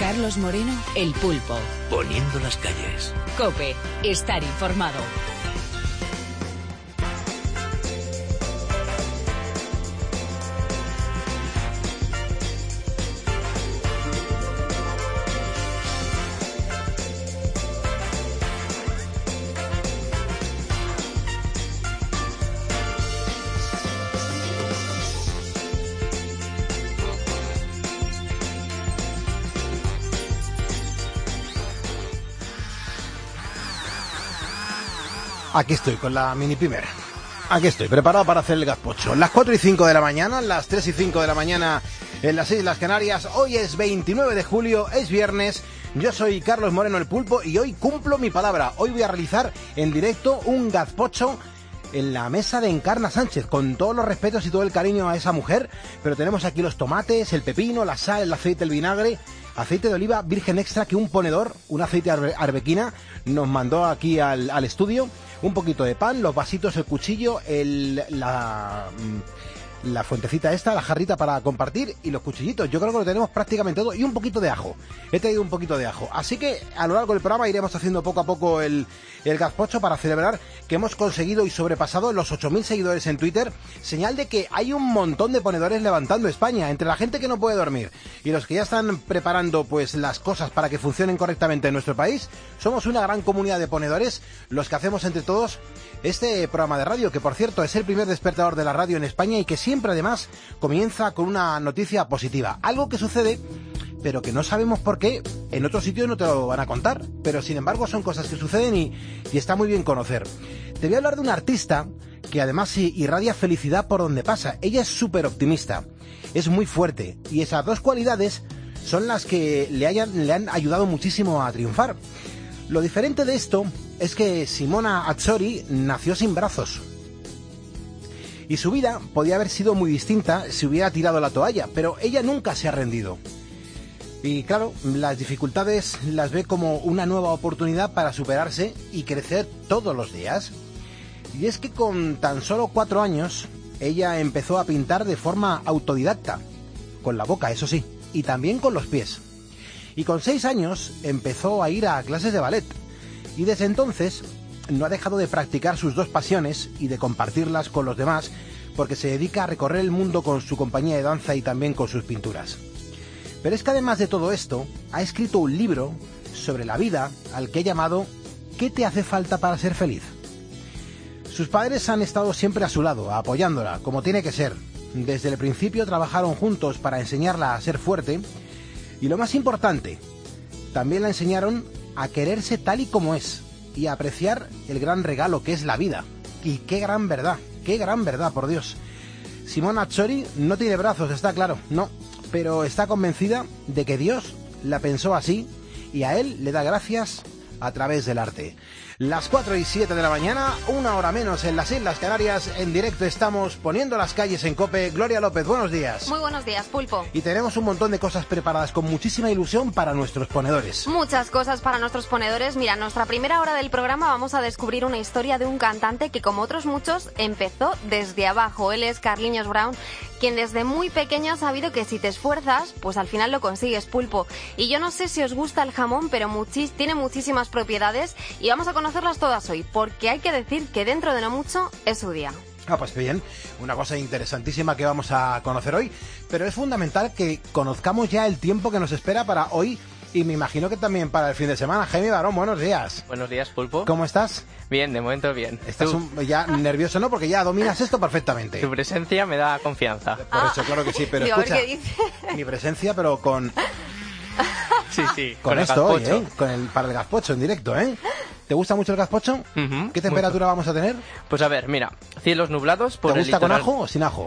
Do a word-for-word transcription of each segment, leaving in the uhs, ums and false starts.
Carlos Moreno, El Pulpo. Poniendo las calles. COPE, estar informado. Aquí estoy con la mini primera. Aquí estoy, preparado para hacer el gazpacho. Las cuatro y cinco de la mañana, las tres y cinco de la mañana en las Islas Canarias. Hoy es veintinueve de julio, es viernes. Yo soy Carlos Moreno, El Pulpo, y hoy cumplo mi palabra. Hoy voy a realizar en directo un gazpacho en la mesa de Encarna Sánchez, con todos los respetos y todo el cariño a esa mujer. Pero tenemos aquí los tomates, el pepino, la sal, el aceite, el vinagre, aceite de oliva virgen extra que un ponedor, un aceite arbe- arbequina, nos mandó aquí al, al estudio. Un poquito de pan, los vasitos, el cuchillo, el, la, la fuentecita esta, la jarrita para compartir y los cuchillitos. Yo creo que lo tenemos prácticamente todo y un poquito de ajo. He traído un poquito de ajo. Así que a lo largo del programa iremos haciendo poco a poco el, el gazpacho para celebrar que hemos conseguido y sobrepasado los ocho mil seguidores en Twitter. Señal de que hay un montón de ponedores levantando España. Entre la gente que no puede dormir y los que ya están preparando pues las cosas para que funcionen correctamente en nuestro país, somos una gran comunidad de ponedores los que hacemos entre todos este programa de radio, que por cierto es el primer despertador de la radio en España y que siempre además comienza con una noticia positiva. Algo que sucede, pero que no sabemos por qué, en otros sitios no te lo van a contar, pero sin embargo son cosas que suceden y, y está muy bien conocer. Te voy a hablar de una artista que además irradia felicidad por donde pasa. Ella es súper optimista, es muy fuerte y esas dos cualidades son las que le, hayan, le han ayudado muchísimo a triunfar. Lo diferente de esto es que Simona Azzori nació sin brazos. Y su vida podía haber sido muy distinta si hubiera tirado la toalla, pero ella nunca se ha rendido. Y claro, las dificultades las ve como una nueva oportunidad para superarse y crecer todos los días. Y es que con tan solo cuatro años, ella empezó a pintar de forma autodidacta, con la boca, eso sí, y también con los pies. Y con seis años empezó a ir a clases de ballet. Y desde entonces no ha dejado de practicar sus dos pasiones y de compartirlas con los demás, porque se dedica a recorrer el mundo con su compañía de danza y también con sus pinturas. Pero es que además de todo esto, ha escrito un libro sobre la vida al que ha llamado ¿Qué te hace falta para ser feliz? Sus padres han estado siempre a su lado, apoyándola, como tiene que ser. Desde el principio trabajaron juntos para enseñarla a ser fuerte y lo más importante, también la enseñaron a quererse tal y como es y a apreciar el gran regalo que es la vida. Y qué gran verdad, qué gran verdad, por Dios. Simona Azzori no tiene brazos, está claro, no, pero está convencida de que Dios la pensó así y a él le da gracias a través del arte. Las cuatro y siete de la mañana, una hora menos en las Islas Canarias. En directo estamos poniendo las calles en COPE. Gloria López, buenos días. Muy buenos días, Pulpo. Y tenemos un montón de cosas preparadas con muchísima ilusión para nuestros ponedores. Muchas cosas para nuestros ponedores. Mira, en nuestra primera hora del programa vamos a descubrir una historia de un cantante que, como otros muchos, empezó desde abajo. Él es Carlinhos Brown, quien desde muy pequeño ha sabido que si te esfuerzas, pues al final lo consigues, Pulpo. Y yo no sé si os gusta el jamón, pero muchis, tiene muchísimas propiedades y vamos a conocerlas todas hoy, porque hay que decir que dentro de no mucho es su día. Ah, pues bien, una cosa interesantísima que vamos a conocer hoy, pero es fundamental que conozcamos ya el tiempo que nos espera para hoy y me imagino que también para el fin de semana. Jaime Barón, buenos días. Buenos días, Pulpo. ¿Cómo estás? Bien, de momento bien. Estás un, ya nervioso, ¿no? Porque ya dominas esto perfectamente. Tu presencia me da confianza. Por ah, eso, claro que sí, pero digo, escucha, a ver qué dice. Mi presencia, pero con... Sí, sí, con, con esto el hoy, ¿eh? Con el, para el gazpacho en directo, ¿eh? ¿Te gusta mucho el gazpacho? Uh-huh, ¿Qué temperatura mucho. vamos a tener? Pues a ver, mira, cielos nublados por ¿Te el gusta litoral... con ajo o sin ajo?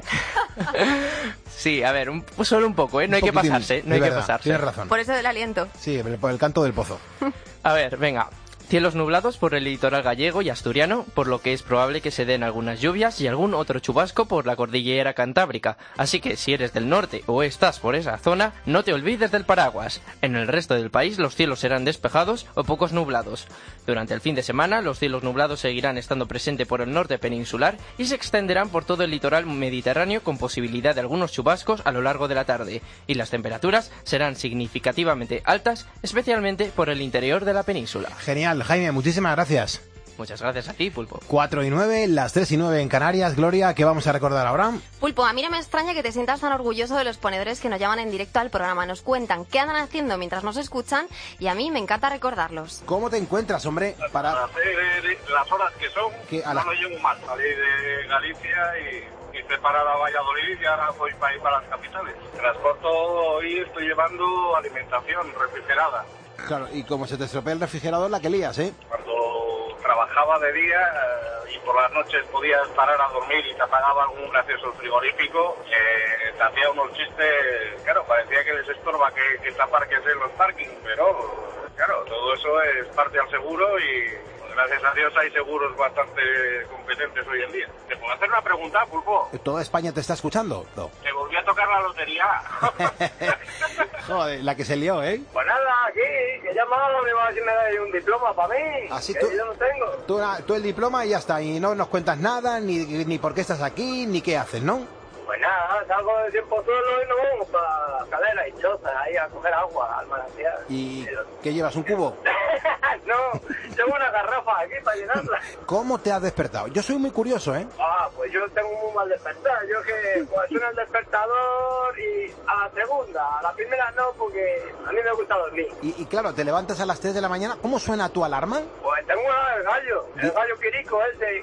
Sí, a ver, un, pues solo un poco, ¿eh? No Un hay que poquitín, pasarse, no de hay verdad, que pasarse. Tienes razón. Por eso del aliento. Sí, por el canto del pozo. A ver, venga, Cielos nublados por el litoral gallego y asturiano, por lo que es probable que se den algunas lluvias y algún otro chubasco por la cordillera cantábrica. Así que si eres del norte o estás por esa zona, no te olvides del paraguas. En el resto del país los cielos serán despejados o pocos nublados. Durante el fin de semana, los cielos nublados seguirán estando presentes por el norte peninsular y se extenderán por todo el litoral mediterráneo con posibilidad de algunos chubascos a lo largo de la tarde. Y las temperaturas serán significativamente altas, especialmente por el interior de la península. Genial, Jaime, muchísimas gracias. Muchas gracias a ti, Pulpo. cuatro y nueve, las tres y nueve en Canarias. Gloria, ¿qué vamos a recordar ahora? Pulpo, a mí no me extraña que te sientas tan orgulloso de los ponedores que nos llaman en directo al programa. Nos cuentan qué andan haciendo mientras nos escuchan y a mí me encanta recordarlos. ¿Cómo te encuentras, hombre? Para Para hacer eh, las horas que son, ¿Qué? A la- no lo llevo mal. Salí de Galicia y hice parada a Valladolid y ahora voy para ir para las capitales. Transporto, hoy estoy llevando alimentación refrigerada. Claro, y como se te estropea el refrigerador, la que lías, ¿eh? Cuando trabajaba de día eh, y por las noches podías parar a dormir y te apagaba algún gracioso frigorífico, eh, te hacía unos chistes, claro, parecía que les estorba que, que te aparques en los parkings, pero claro, todo eso es parte al seguro y gracias a Dios hay seguros bastante competentes hoy en día. ¿Te puedo hacer una pregunta, Pulpo? ¿Toda España te está escuchando? No. ¿Te volví a tocar la lotería? Joder, la que se lió, ¿eh? Pues nada, aquí, que he llamado, me va a decir me da un diploma para mí. Así que tú- yo no tengo. Tú, tú el diploma y ya está, y no nos cuentas nada, ni, ni por qué estás aquí, ni qué haces, ¿no? Pues nada, salgo de tiempo suelo y nos vamos para Calera y Choza, ahí a coger agua al manantial. ¿Y qué llevas, un cubo? No, llevo una garrafa aquí para llenarla. ¿Cómo te has despertado? Yo soy muy curioso, ¿eh? Ah, pues yo tengo muy mal despertar. Yo que pues suena el despertador y a la segunda, a la primera no, porque a mí me gusta dormir. Y, y claro, te levantas a las tres de la mañana, ¿cómo suena tu alarma? Pues tengo una del gallo, el gallo quirico ese.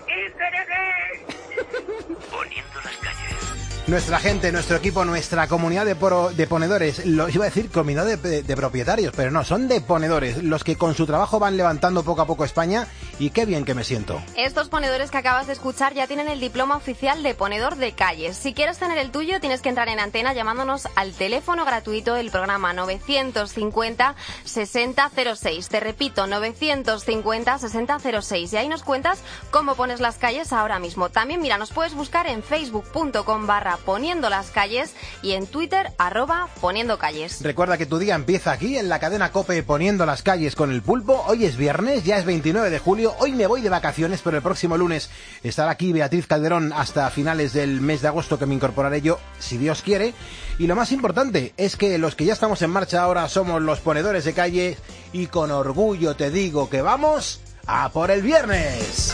¡Iserere! Poniendo las calles. Nuestra gente, nuestro equipo, nuestra comunidad de, pro- de ponedores, lo iba a decir comunidad de, de- de propietarios, pero no, son de ponedores, los que con su trabajo van levantando poco a poco España, y qué bien que me siento. Estos ponedores que acabas de escuchar ya tienen el diploma oficial de ponedor de calles. Si quieres tener el tuyo, tienes que entrar en antena llamándonos al teléfono gratuito del programa novecientos cincuenta sesenta cero seis. Te repito, novecientos cincuenta sesenta cero seis. Y ahí nos cuentas cómo pones las calles ahora mismo. También, mira, nos puedes buscar en facebook punto com barra poniendo las calles y en Twitter, arroba poniendo calles. Recuerda que tu día empieza aquí en la cadena COPE poniendo las calles con el pulpo. Hoy es viernes, ya es veintinueve de julio. Hoy me voy de vacaciones, pero el próximo lunes estará aquí Beatriz Calderón hasta finales del mes de agosto, que me incorporaré yo, si Dios quiere. Y lo más importante es que los que ya estamos en marcha ahora somos los ponedores de calle y con orgullo te digo que vamos a por el viernes.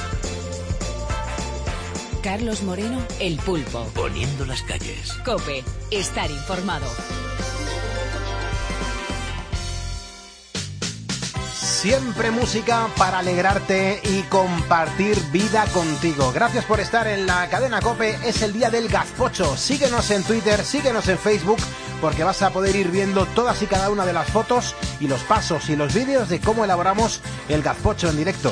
Carlos Moreno, El Pulpo. Poniendo las calles. COPE, estar informado. Siempre música para alegrarte y compartir vida contigo. Gracias por estar en la cadena COPE. Es el día del gazpocho. Síguenos en Twitter, síguenos en Facebook, porque vas a poder ir viendo todas y cada una de las fotos y los pasos y los vídeos de cómo elaboramos el gazpocho en directo.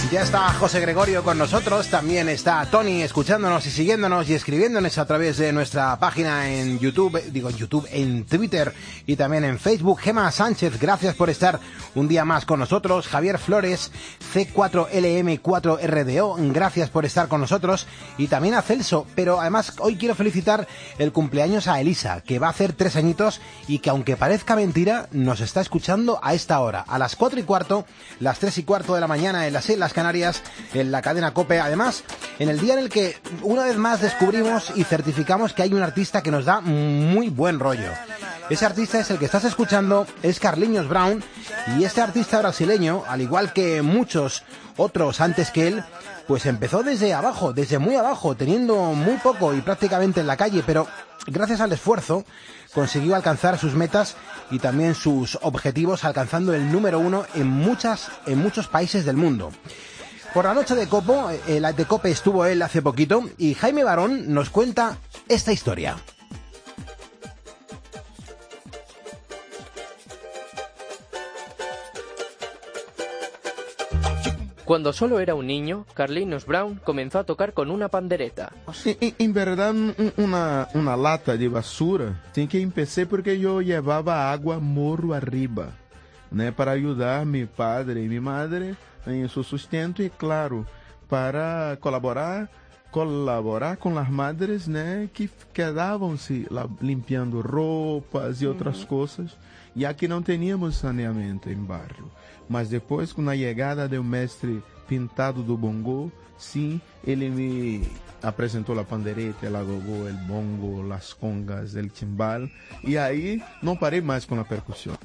Ya está José Gregorio con nosotros, también está Tony escuchándonos y siguiéndonos y escribiéndonos a través de nuestra página en YouTube, digo en YouTube, en Twitter y también en Facebook. Gema Sánchez, gracias por estar un día más con nosotros. Javier Flores, C cuatro L M cuatro R D O, gracias por estar con nosotros. Y también a Celso, pero además hoy quiero felicitar el cumpleaños a Elisa, que va a hacer tres añitos y que aunque parezca mentira, nos está escuchando a esta hora, a las cuatro y cuarto, las tres y cuarto de la mañana en las Islas Canarias, en la cadena COPE. Además, en el día en el que una vez más descubrimos y certificamos que hay un artista que nos da muy buen rollo. Ese artista es el que estás escuchando, es Carlinhos Brown, y este artista brasileño, al igual que muchos otros antes que él, pues empezó desde abajo, desde muy abajo, teniendo muy poco y prácticamente en la calle, pero gracias al esfuerzo consiguió alcanzar sus metas y también sus objetivos, alcanzando el número uno en muchas, en muchos países del mundo. Por la noche de Copo, eh, la de Cope estuvo él hace poquito y Jaime Barón nos cuenta esta historia. Cuando solo era un niño, Carlinhos Brown comenzó a tocar con una pandereta. En, en verdad, una, una lata de basura. Tem que empecé porque yo llevaba agua morro arriba, né, para ayudar a mi padre y mi madre en su sustento y, claro, para colaborar colaborar com as madres, né, que quedavam-se lá limpiando roupas e outras uhum. coisas, já que não tínhamos saneamento em barrio. Mas depois, com a chegada do mestre pintado do bongo, sim, ele me apresentou a pandereta, a gogô, o bongo, as congas, o timbal, e aí não parei mais com a percussão.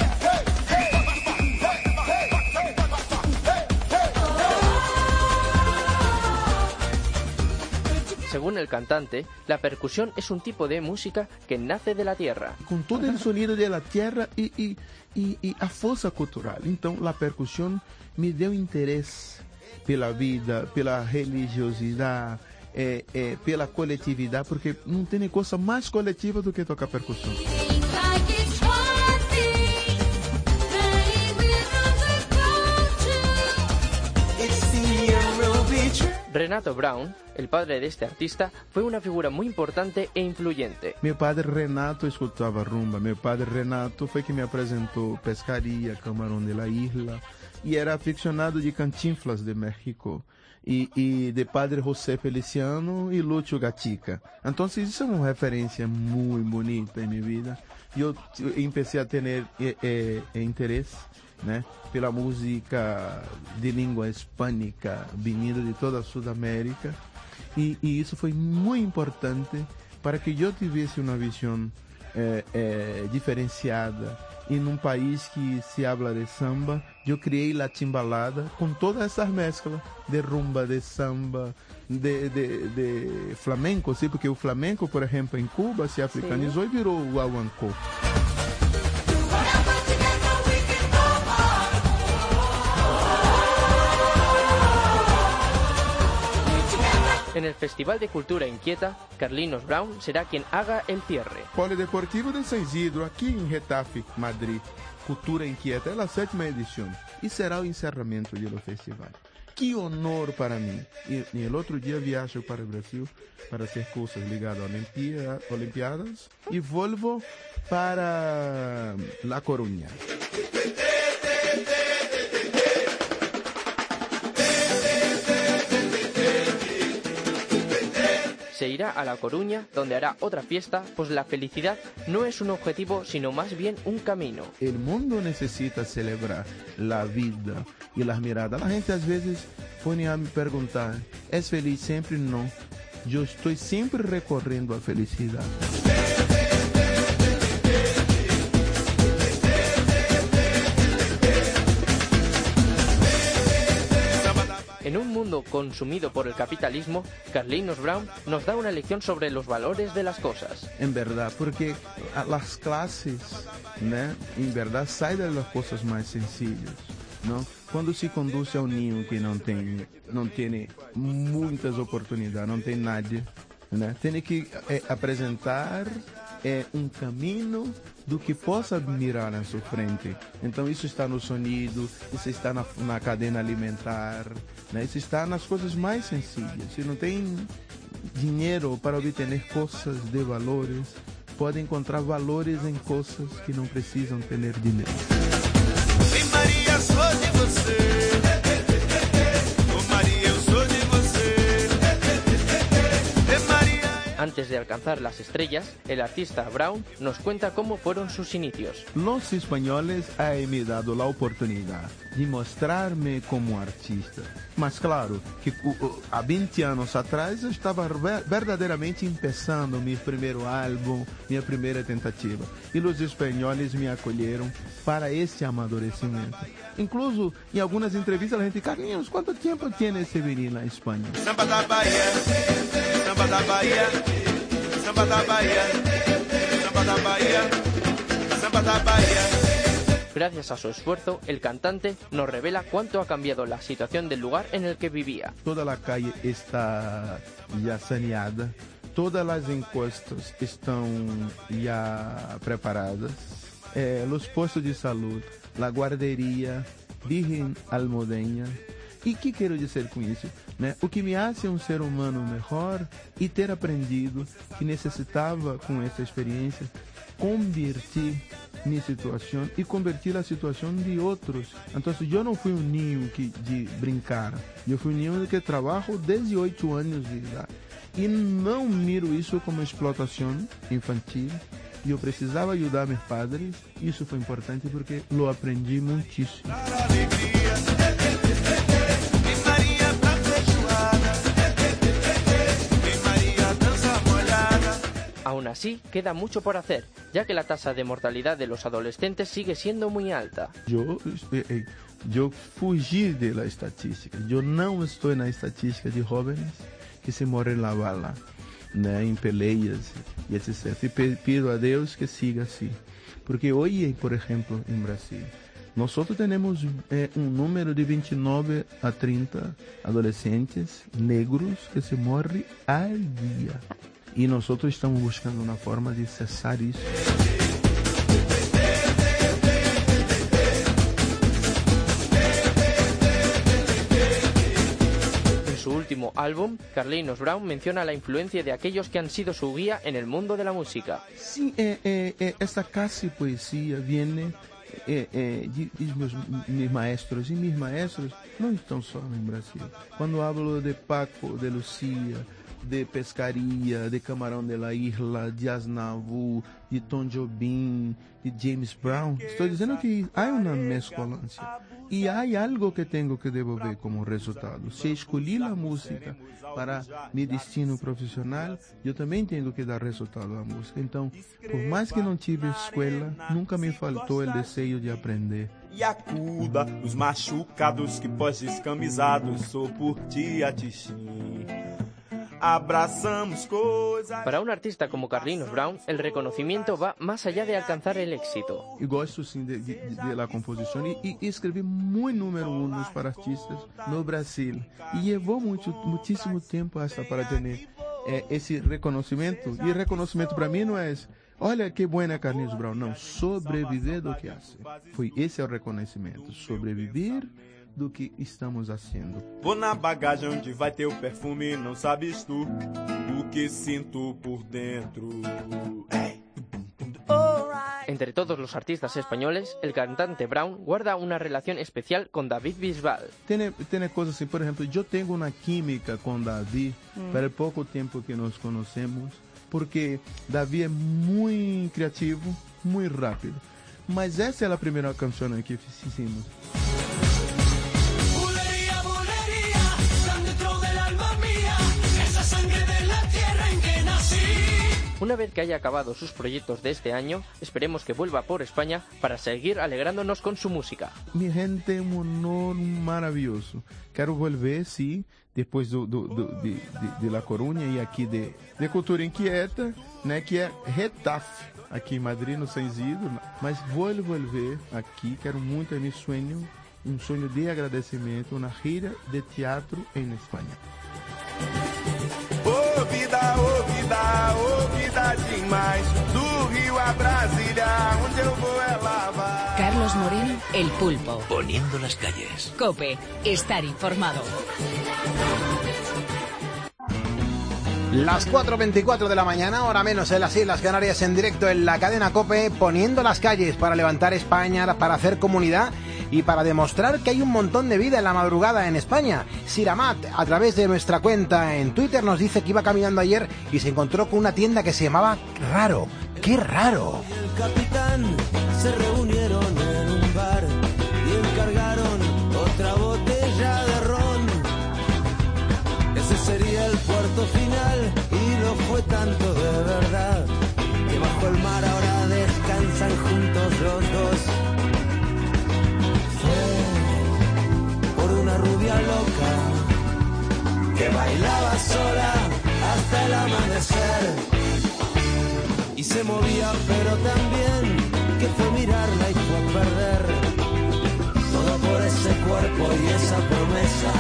Según el cantante, la percusión es un tipo de música que nace de la tierra. Com todo o sonido de la tierra e, e, e, e a força cultural. Então, a percussão me deu interesse pela vida, pela religiosidade, é, é, pela coletividade, porque não tem coisa mais coletiva do que tocar percussão. Renato Brown, el padre de este artista, fue una figura muy importante e influyente. Meu padre Renato escutava rumba. Meu padre Renato foi que me apresentou pescaria, camarão de la isla, e era aficionado de Cantinflas de México, e, e de padre José Feliciano e Lúcio Gatica. Então, isso é uma referência muito bonita em minha vida. E eu comecei a ter é, é, é, interesse, né, pela música de língua hispânica vinda de toda a Sudamérica, e, e isso foi muito importante para que eu tivesse uma visão é, é, diferenciada. E num país que se habla de samba, eu criei a timbalada com todas essas mesclas de rumba, de samba, de, de, de flamenco, sim, porque o flamenco, por exemplo, em Cuba se africanizou sim. e virou o guaguancó. En el Festival de Cultura Inquieta, Carlinhos Brown será quien haga el cierre. Polideportivo de San Isidro, aqui em Retafe, Madrid. Cultura Inquieta é a sétima edição e será o encerramento do festival. Que honor para mim! E, e o outro dia viajo para o Brasil para hacer coisas ligadas a Olimpíada, Olimpiadas e volvo para La Coruña. Se irá a La Coruña, donde hará otra fiesta, pues la felicidad no es un objetivo, sino más bien un camino. El mundo necesita celebrar la vida y las miradas. La gente a veces pone a me preguntar, ¿es feliz siempre? No. Yo estoy siempre recorriendo a felicidad. En un mundo consumido por el capitalismo, Carlinhos Brown nos da una lección sobre los valores de las cosas. En verdad, porque las clases, né, en verdad, saem das coisas mais sencillas, não? Quando se conduz a um niño que não tem, não tem muitas oportunidades, não tem nada, né, tem que é, apresentar é um caminho do que possa admirar na sua frente. Então isso está no sonido, isso está na, na cadeia alimentar, né? Isso está nas coisas mais sencillas. Se não tem dinheiro para obter coisas de valores, pode encontrar valores em coisas que não precisam ter dinheiro. Ei, Maria, sou de você. Oh, Maria, eu sou de você. Ei, Maria. Antes de alcanzar las estrellas, el artista Brown nos cuenta cómo fueron sus inicios. Los españoles han me dado la oportunidad de mostrarme como artista. Mas claro, que há vinte anos atrás eu estava verdadeiramente começando meu primeiro álbum, minha primeira tentativa. E os espanhóis me acolheram para esse amadurecimento. Incluso, em algumas entrevistas, a gente, Carlinhos, quanto tempo tem esse menino na Espanha? Samba da Bahia, samba da Bahia, samba da Bahia, samba da Bahia, samba da Bahia. Gracias a su esfuerzo, el cantante nos revela cuánto ha cambiado la situación del lugar en el que vivía. Toda la calle está ya saneada, todas las encostas están ya preparadas, eh, los puestos de salud, la guardería, Virgen Almodeña. E o que quero dizer com isso? Né? O que me hace um ser humano melhor e ter aprendido que necessitava, com essa experiência, convertir minha situação e convertir a situação de outros. Então, eu não fui um ninho que, de brincar, eu fui um ninho que trabalho desde oito anos de idade. E não miro isso como explotação infantil. E eu precisava ajudar meus padres. Isso foi importante porque eu aprendi muitíssimo. Aún así, queda mucho por hacer, ya que la tasa de mortalidad de los adolescentes sigue siendo muy alta. Eu, eu fugi da estatística. Eu não estou na estatística de jovens que se morrem na bala, né, em peleias e etcétera. E pido a Deus que siga assim. Porque hoje, por exemplo, em Brasil, nós temos eh, um número de vinte e nove a trinta adolescentes negros que se morrem ao dia. E nós estamos buscando uma forma de cessar isso. En su último álbum, Carlinhos Brown menciona la influencia de aquellos que han sido su guía en el mundo de la música. Sim, é, é, é, essa casi poesia vem é, é, de, de meus, meus maestros. E meus maestros não estão só no Brasil. Quando hablo de Paco, de Lucia, de Pescaria, de Camarão de la Isla, de Aznavour, de Tom Jobim, de James Brown. Estou dizendo que há uma mescolança e há algo que tenho que devolver como resultado. Se escolhi a música para meu destino profissional, eu também tenho que dar resultado à música. Então, por mais que não tive escola, nunca me faltou o desejo de aprender. E acuda os machucados que pós descamisados, sou por ti a Tixim. Abrazamos cosas. Para un artista como Carlinhos Brown, el reconocimiento va más allá de alcanzar el éxito. Eu gosto sim de, de, de la composição e, e escrevi muito número um para artistas no Brasil. E levou muito, muitíssimo tempo hasta para ter é, esse reconhecimento. E reconhecimento para mim não é olha que buena é Carlinhos Brown. Não, sobreviver do que hace. Foi esse é o reconhecimento. Sobreviver do que estamos fazendo. Vou na bagagem onde vai ter o perfume, não sabes tu o que sinto por dentro. Hey. Entre todos los artistas españoles, el cantante Brown guarda una relación especial con David Bisbal. Tem, tem coisas assim, por exemplo, eu tenho uma química com David mm. para o pouco tempo que nos conhecemos, porque David é muito criativo, muito rápido. Mas essa é a primeira canção que fizemos. Una vez que haya acabado sus proyectos de este año, esperemos que vuelva por España para seguir alegrándonos con su música. Mi gente, un honor maravilloso. Quero volver, sim, depois do, do, do, de, de, de La Coruña e aqui de, de Cultura Inquieta, né, que é Retafe, aqui em Madrid, no Senzido. Mas vou volver aqui, quero muito, é meu sonho, um sonho de agradecimento, uma gira de teatro em Espanha. Ô vida, ô vida, ô vida demais. pra Brasília, onde eu vou ela vai. Carlos Moreno, El Pulpo. Poniendo las calles. COPE, estar informado. Las cuatro veinticuatro de la mañana, hora menos en las Islas Canarias, en directo en la cadena COPE, poniendo las calles para levantar España, para hacer comunidad y para demostrar que hay un montón de vida en la madrugada en España. Siramat, a través de nuestra cuenta en Twitter, nos dice que iba caminando ayer y se encontró con una tienda que se llamaba Raro. ¡Qué raro! El capitán se reunieron en un bar y encargaron otra botella de ron. Ese sería el puerto final y lo fue tanto de verdad que bajo el mar ahora descansan juntos los dos. Fue por una rubia loca que bailaba sola hasta el amanecer y se movía pero también que fue mirarla y fue a perder todo por ese cuerpo y esa promesa.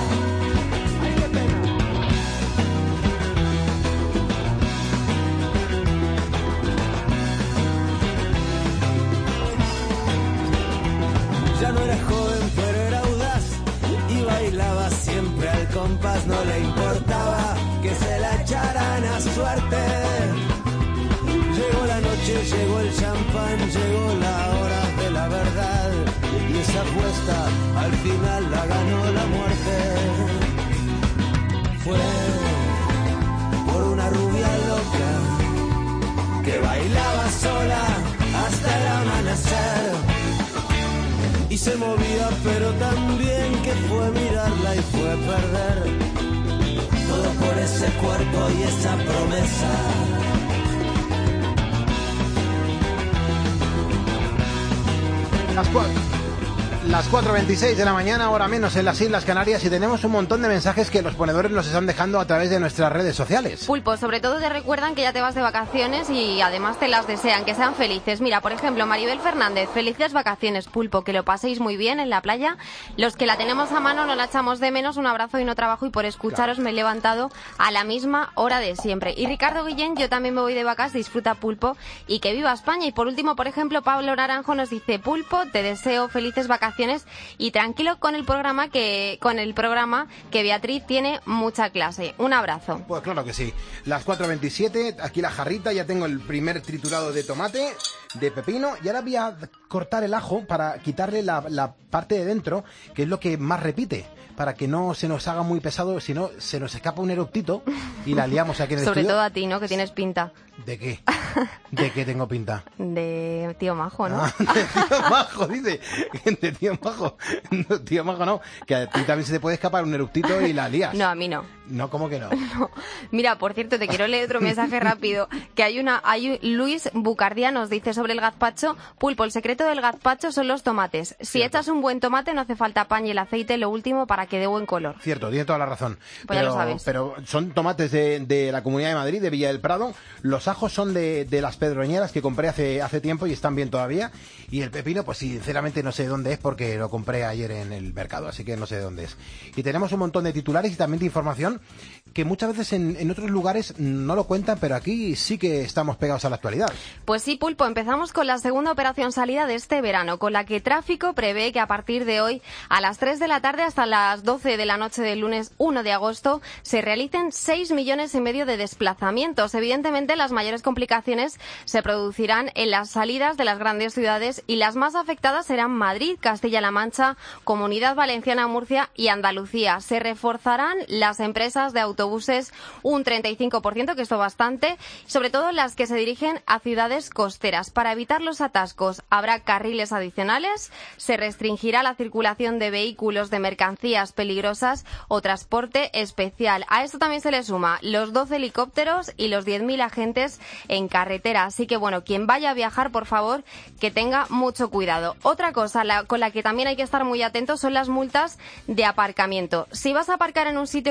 Ya no era joven, pero era audaz y bailaba siempre al compás. No le importaba que se la echaran a suerte. Llegó la noche, llegó el champán, llegó la hora de la verdad. Y esa apuesta al final la ganó la muerte. Fue por una rubia loca que bailaba sola hasta el amanecer. Y se movía pero también que fue mirarla y fue perder todo por ese cuerpo y esa promesa. Las cuatro. Las cuatro veintiséis de la mañana, hora menos en las Islas Canarias, y tenemos un montón de mensajes que los ponedores nos están dejando a través de nuestras redes sociales. Pulpo, sobre todo te recuerdan que ya te vas de vacaciones y además te las desean, que sean felices. Mira, por ejemplo, Maribel Fernández, felices vacaciones, Pulpo, que lo paséis muy bien en la playa. Los que la tenemos a mano no la echamos de menos, un abrazo y no trabajo, y por escucharos claro. Me he levantado a la misma hora de siempre. Y Ricardo Guillén, yo también me voy de vacas, disfruta, Pulpo, y que viva España. Y por último, por ejemplo, Pablo Naranjo nos dice, Pulpo, te deseo felices vacaciones y tranquilo con el programa que con el programa que Beatriz tiene mucha clase. Un abrazo. Pues claro que sí. Las cuatro veintisiete, aquí la jarrita, ya tengo el primer triturado de tomate, de pepino, y ahora voy a cortar el ajo para quitarle la, la parte de dentro, que es lo que más repite, para que no se nos haga muy pesado, si no se nos escapa un eructito y la liamos aquí en el Sobre estudio. todo a ti, ¿no? Que tienes pinta. ¿De qué? ¿De qué tengo pinta? De tío majo, ¿no? Ah, de tío majo, dice. De tío majo. No, tío majo no. Que a ti también se te puede escapar un eructito y la lías. No, a mí no. No, ¿cómo que no? No. Mira, por cierto, te quiero leer otro mensaje rápido. Que hay una, hay Luis Bucardia nos dice sobre el gazpacho, Pulpo, el secreto del gazpacho son los tomates. Si Cierto. Echas un buen tomate no hace falta pan y el aceite, lo último, para que dé buen color. Cierto, tiene toda la razón. Pues pero, ya lo sabes. Pero son tomates de, de la Comunidad de Madrid, de Villa del Prado. Los ajos son de, de las Pedroñeras, que compré hace, hace tiempo y están bien todavía. Y el pepino, pues sinceramente no sé de dónde es, porque lo compré ayer en el mercado, así que no sé de dónde es. Y tenemos un montón de titulares y también de información que muchas veces en, en otros lugares no lo cuentan, pero aquí sí que estamos pegados a la actualidad. Pues sí, Pulpo, empezamos con la segunda operación salida de este verano, con la que Tráfico prevé que a partir de hoy, a las tres de la tarde hasta las doce de la noche del lunes uno de agosto, se realicen seis millones y medio de desplazamientos. Evidentemente, las mayores complicaciones se producirán en las salidas de las grandes ciudades y las más afectadas serán Madrid, Castilla-La Mancha, Comunidad Valenciana, Murcia y Andalucía. Se reforzarán las empresas de autobuses un treinta y cinco por ciento, que esto bastante, sobre todo las que se dirigen a ciudades costeras. Para evitar los atascos habrá carriles adicionales, se restringirá la circulación de vehículos de mercancías peligrosas o transporte especial. A esto también se le suma los doce helicópteros y los diez mil agentes en carretera. Así que, bueno, quien vaya a viajar, por favor, que tenga mucho cuidado. Otra cosa la, con la que también hay que estar muy atentos son las multas de aparcamiento. Si vas a aparcar en un sitio que no está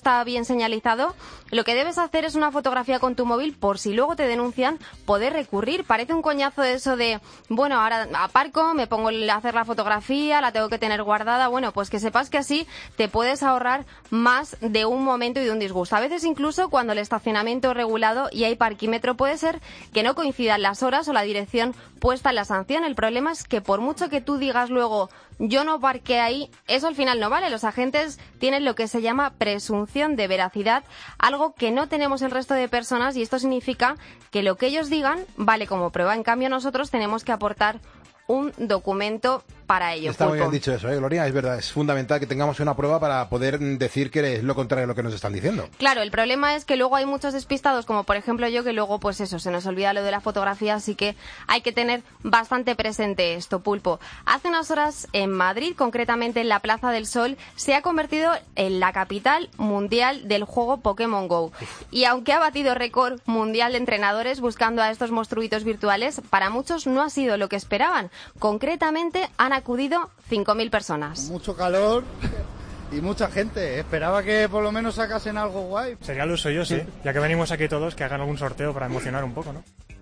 está bien señalizado, lo que debes hacer es una fotografía con tu móvil por si luego te denuncian, poder recurrir. Parece un coñazo eso de, bueno, ahora aparco, me pongo a hacer la fotografía, la tengo que tener guardada. Bueno, pues que sepas que así te puedes ahorrar más de un momento y de un disgusto. A veces incluso cuando el estacionamiento es regulado y hay parquímetro puede ser que no coincidan las horas o la dirección puesta en la sanción. El problema es que por mucho que tú digas luego yo no parqué ahí, eso al final no vale. Los agentes tienen lo que se llama presunción de veracidad, algo que no tenemos el resto de personas, y esto significa que lo que ellos digan vale como prueba. En cambio, nosotros tenemos que aportar un documento para ello. Está Pulpo. muy bien dicho eso, ¿eh, Gloria? Es verdad, es fundamental que tengamos una prueba para poder decir que es lo contrario de lo que nos están diciendo. Claro, el problema es que luego hay muchos despistados, como por ejemplo yo, que luego pues eso, se nos olvida lo de la fotografía, así que hay que tener bastante presente esto, Pulpo. Hace unas horas en Madrid, concretamente en la Plaza del Sol, se ha convertido en la capital mundial del juego Pokémon Go. Y aunque ha batido récord mundial de entrenadores buscando a estos monstruitos virtuales, para muchos no ha sido lo que esperaban. Concretamente han acudido cinco mil personas. Mucho calor y mucha gente. Esperaba que por lo menos sacasen algo guay. Sería lo suyo, sí. Ya que venimos aquí todos, que hagan algún sorteo para emocionar un poco, ¿no?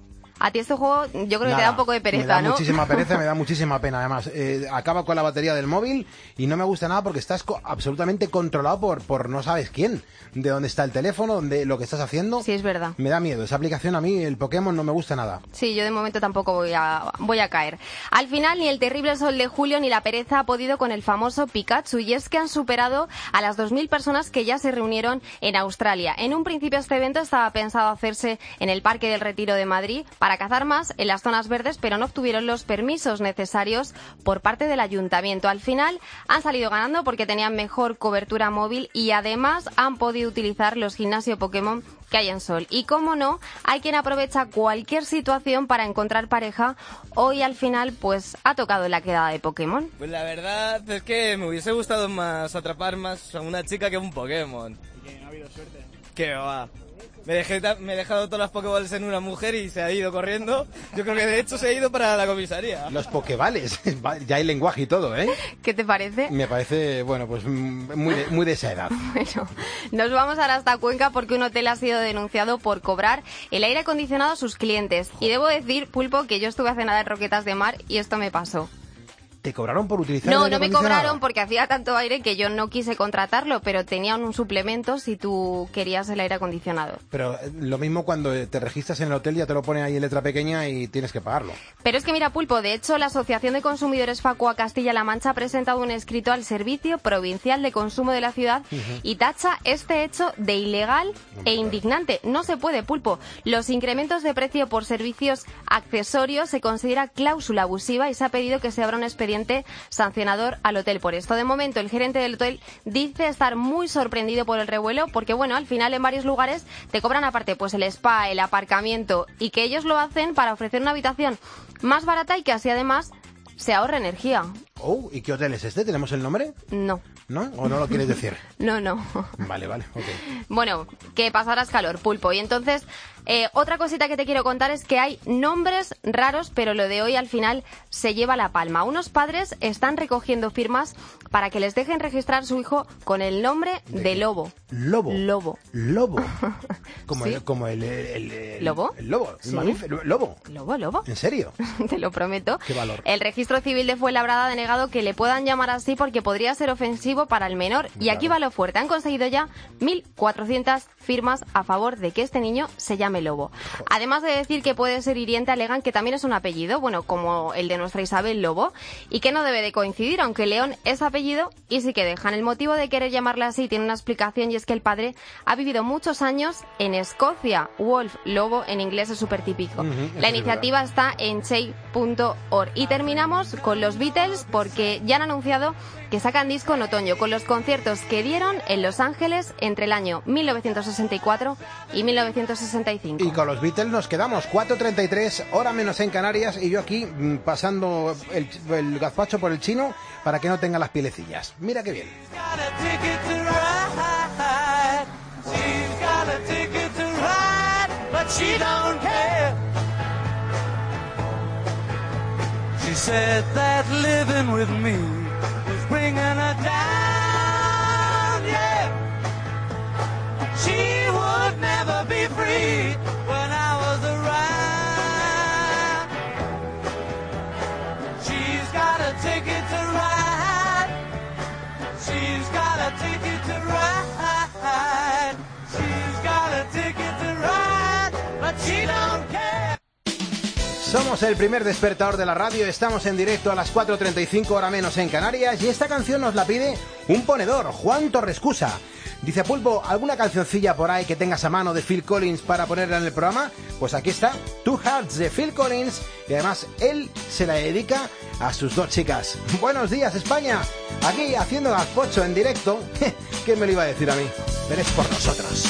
A ti este juego yo creo que Nada, te da un poco de pereza, me da ¿no? muchísima pereza, me da muchísima pena. Además, eh, acaba con la batería del móvil y no me gusta nada porque estás co- absolutamente controlado por, por no sabes quién. De dónde está el teléfono, dónde lo que estás haciendo. Sí, es verdad. Me da miedo. Esa aplicación a mí, el Pokémon, no me gusta nada. Sí, yo de momento tampoco voy a, voy a caer. Al final, ni el terrible sol de julio ni la pereza ha podido con el famoso Pikachu, y es que han superado a las dos mil personas que ya se reunieron en Australia. En un principio este evento estaba pensado hacerse en el Parque del Retiro de Madrid para cazar más en las zonas verdes, pero no obtuvieron los permisos necesarios por parte del ayuntamiento. Al final han salido ganando porque tenían mejor cobertura móvil y además han podido utilizar los gimnasios Pokémon que hay en Sol. Y como no, hay quien aprovecha cualquier situación para encontrar pareja. Hoy al final pues ha tocado la quedada de Pokémon. Pues la verdad es que me hubiese gustado más atrapar más a una chica que a un Pokémon. ¿Y que no ha habido suerte? ¿Qué va? Me, dejé, me he dejado todas las Pokéballs en una mujer y se ha ido corriendo. Yo creo que de hecho se ha ido para la comisaría. Los Pokébales, ya hay lenguaje y todo, ¿eh? ¿Qué te parece? Me parece, bueno, pues muy de, muy de esa edad. Bueno, nos vamos ahora hasta Cuenca porque un hotel ha sido denunciado por cobrar el aire acondicionado a sus clientes. Y debo decir, Pulpo, que yo estuve a cenar en Roquetas de Mar y esto me pasó. ¿Te cobraron por utilizar No, el aire no me acondicionado? cobraron porque hacía tanto aire que yo no quise contratarlo, pero tenían un suplemento si tú querías el aire acondicionado. Pero eh, lo mismo cuando te registras en el hotel, ya te lo pone ahí en letra pequeña y tienes que pagarlo. Pero es que mira, Pulpo, de hecho la Asociación de Consumidores Facua Castilla-La Mancha ha presentado un escrito al Servicio Provincial de Consumo de la ciudad uh-huh. y tacha este hecho de ilegal e indignante. No se puede, Pulpo. Los incrementos de precio por servicios accesorios se considera cláusula abusiva y se ha pedido que se abra un expediente sancionador al hotel por esto. De momento, el gerente del hotel dice estar muy sorprendido por el revuelo porque, bueno, al final en varios lugares te cobran aparte pues el spa, el aparcamiento, y que ellos lo hacen para ofrecer una habitación más barata y que así además se ahorra energía. Oh, ¿y qué hotel es este? ¿Tenemos el nombre? No. ¿No? ¿O no lo quieres decir? No, no. Vale, vale, ok. Bueno, que pasarás calor, Pulpo. Y entonces, eh, otra cosita que te quiero contar es que hay nombres raros, pero lo de hoy al final se lleva la palma. Unos padres están recogiendo firmas para que les dejen registrar su hijo con el nombre de, de Lobo. ¿Lobo? Lobo. ¿Lobo? Como, ¿Sí? el, como el, el, el... ¿Lobo? El lobo, el ¿Sí? mamífero. ¿Lobo? ¿Lobo, lobo? ¿En serio? Te lo prometo. Qué valor. El registro civil de Fuenlabrada ha denegado que le puedan llamar así porque podría ser ofensivo para el menor. Y Claro. aquí va lo fuerte. Han conseguido ya mil cuatrocientas firmas a favor de que este niño se llame Lobo. Además de decir que puede ser hiriente, alegan que también es un apellido, bueno, como el de nuestra Isabel Lobo, y que no debe de coincidir, aunque León es apellido y sí que dejan. El motivo de querer llamarle así tiene una explicación, y es que el padre ha vivido muchos años en Escocia. Wolf, Lobo, en inglés es súper típico. Uh-huh, La iniciativa está en change punto org. Y terminamos con los Beatles porque ya han anunciado que sacan disco en otoño, con los conciertos que dieron en Los Ángeles entre el año mil novecientos sesenta y cuatro y mil novecientos sesenta y cinco. Y con los Beatles nos quedamos cuatro treinta y tres, hora menos en Canarias, y yo aquí mm, pasando el, el gazpacho por el chino para que no tenga las pielecillas. Mira qué bien. She said that living with me was bringing her down, yeah. ticket to ride. She's got a ticket to ride. She's got a ticket to ride, but she don't care. Somos el primer despertador de la radio, estamos en directo a las cuatro treinta y cinco, hora menos en Canarias, y esta canción nos la pide un ponedor, Juan Torrescusa. Dice, Pulpo, ¿alguna cancioncilla por ahí que tengas a mano de Phil Collins para ponerla en el programa? Pues aquí está, Two Hearts de Phil Collins, y además él se la dedica a sus dos chicas. Buenos días, España, aquí haciendo gazpocho en directo. ¿Quién me lo iba a decir a mí? Veréis por nosotros.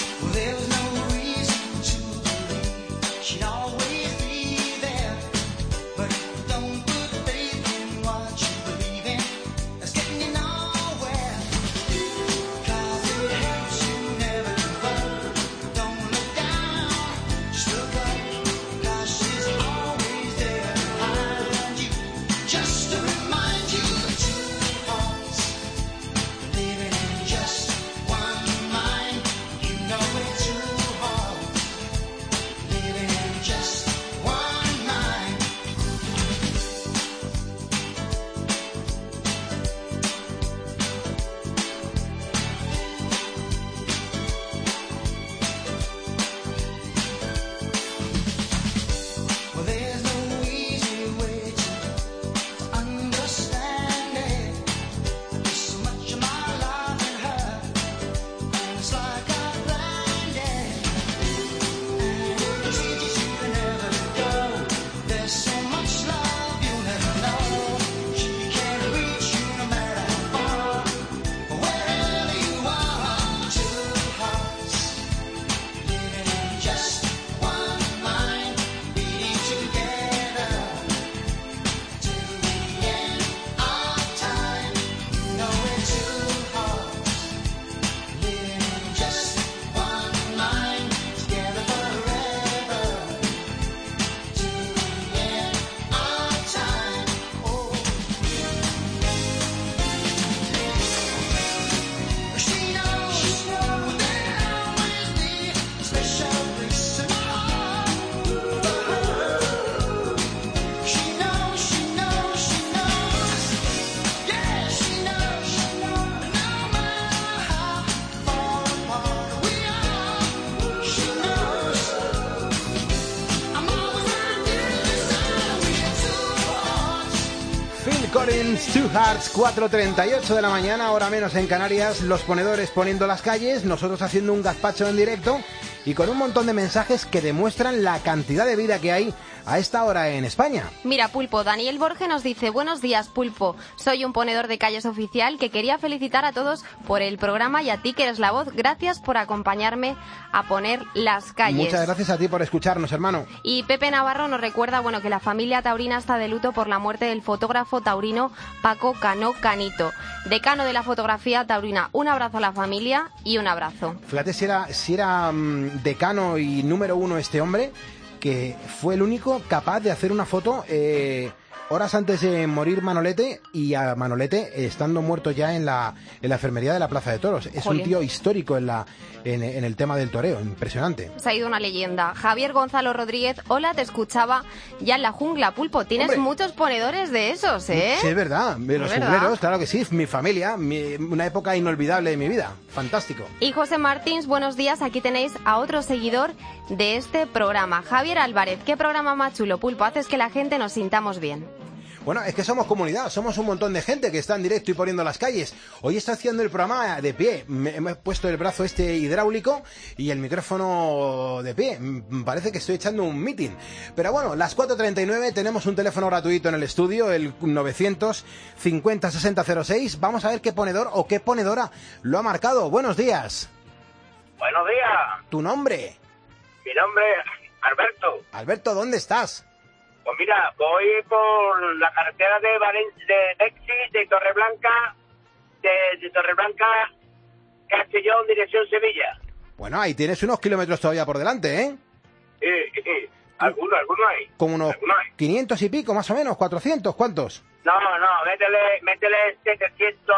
Collins, Two Hearts, cuatro treinta y ocho de la mañana, hora menos en Canarias, los ponedores poniendo las calles, nosotros haciendo un gazpacho en directo y con un montón de mensajes que demuestran la cantidad de vida que hay a esta hora en España. Mira, Pulpo, Daniel Borge nos dice, buenos días, Pulpo, soy un ponedor de calles oficial que quería felicitar a todos por el programa y a ti que eres la voz, gracias por acompañarme a poner las calles. Muchas gracias a ti por escucharnos, hermano. Y Pepe Navarro nos recuerda, bueno, que la familia taurina está de luto por la muerte del fotógrafo taurino Paco Cano Canito, decano de la fotografía taurina. Un abrazo a la familia y un abrazo. Fíjate si era, si era um, decano y número uno este hombre, que fue el único capaz de hacer una foto eh, horas antes de morir Manolete, y a Manolete estando muerto ya en la, en la enfermería de la Plaza de Toros. Es Jolín. Un tío histórico en, la, en, en el tema del toreo, impresionante. Se ha ido una leyenda. Javier Gonzalo Rodríguez, hola, te escuchaba ya en la jungla, Pulpo. Tienes Hombre. muchos ponedores de esos, ¿eh? Sí, es verdad. De los ¿Es verdad? jungleros, claro que sí. Mi familia, mi, una época inolvidable de mi vida. Fantástico. Y José Martins, buenos días. Aquí tenéis a otro seguidor de este programa. Javier Álvarez, qué programa más chulo, Pulpo. Haces que la gente nos sintamos bien. Bueno, es que somos comunidad, somos un montón de gente que está en directo y poniendo las calles. Hoy está haciendo el programa de pie. Me, me he puesto el brazo este hidráulico y el micrófono de pie. Me parece que estoy echando un meeting. Pero bueno, las cuatro treinta y nueve, tenemos un teléfono gratuito en el estudio, el novecientos cincuenta sesenta cero seis. Vamos a ver qué ponedor o qué ponedora lo ha marcado. Buenos días. Buenos días. ¿Tu nombre? Mi nombre es Alberto. Alberto, ¿dónde estás? Pues mira, voy por la carretera de Valen- de Texi, de Torreblanca, de, de Torreblanca, Castellón, dirección Sevilla. Bueno, ahí tienes unos kilómetros todavía por delante, ¿eh? Sí, sí, algunos, algunos hay. Como unos Algunos hay. quinientos y pico, más o menos, cuatrocientos, ¿cuántos? No, no, métele, métele setecientos,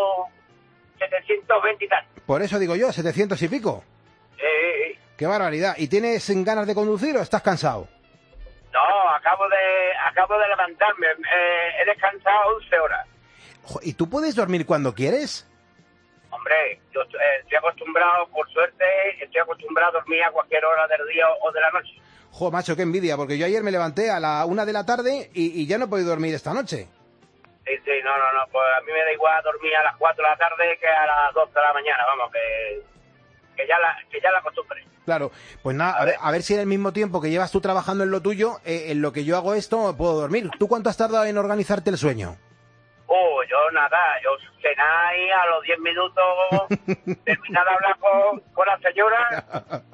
setecientos veinte y tal. Por eso digo yo, setecientos y pico. Eh, eh, eh. ¡Qué barbaridad! ¿Y tienes ganas de conducir o estás cansado? No, acabo de acabo de levantarme. Eh, he descansado once horas. ¿Y tú puedes dormir cuando quieres? Hombre, yo eh, estoy acostumbrado, por suerte, estoy acostumbrado a dormir a cualquier hora del día o de la noche. Jo, macho, qué envidia, porque yo ayer me levanté a la una de la tarde y, y ya no he podido dormir esta noche. Sí, sí, no, no, no, pues a mí me da igual dormir a las cuatro de la tarde que a las doce de la mañana, vamos, que, que ya la que ya la acostumbré. Claro, pues nada, a ver, a ver si en el mismo tiempo que llevas tú trabajando en lo tuyo, eh, en lo que yo hago esto, puedo dormir. ¿Tú cuánto has tardado en organizarte el sueño? Oh, yo nada, yo cenar y a los diez minutos terminar de hablar con, con la señora